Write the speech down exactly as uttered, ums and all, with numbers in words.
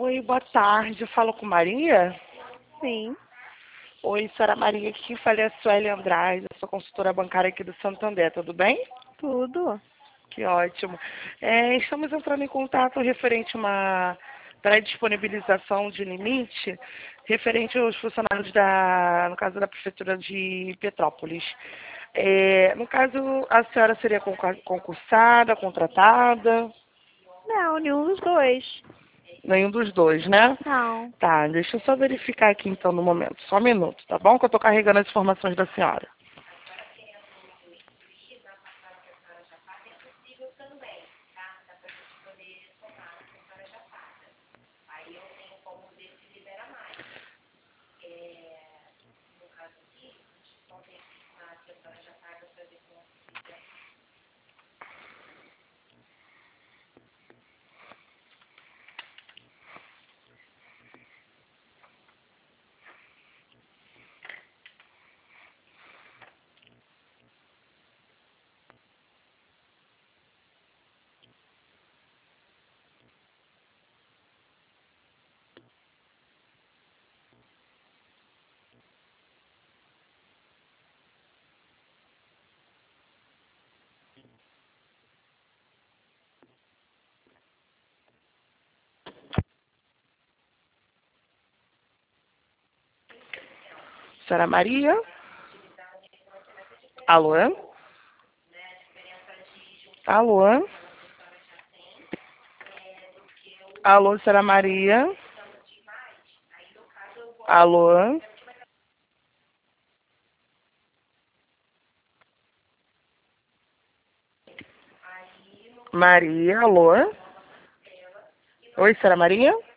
Oi, boa tarde. Eu falo com Maria? Sim, Oi, senhora Maria. Aqui quem fala é a Sueli Andrade. Eu sou consultora bancária aqui do Santander. Tudo bem? tudo. Que ótimo. É, estamos entrando em contato referente a uma pré-disponibilização de limite referente aos funcionários da, no caso da Prefeitura de Petrópolis. É, no caso, a senhora seria concur- concursada, contratada? Não, nenhum dos dois. Nenhum dos dois, né? Não. Tá, deixa eu só verificar aqui então no momento. Só um minuto, tá bom? Que eu tô carregando as informações da senhora. Senhora Maria? Alô? Alô? Alô, senhora Maria? Alô? Maria, alô? Oi, senhora Maria?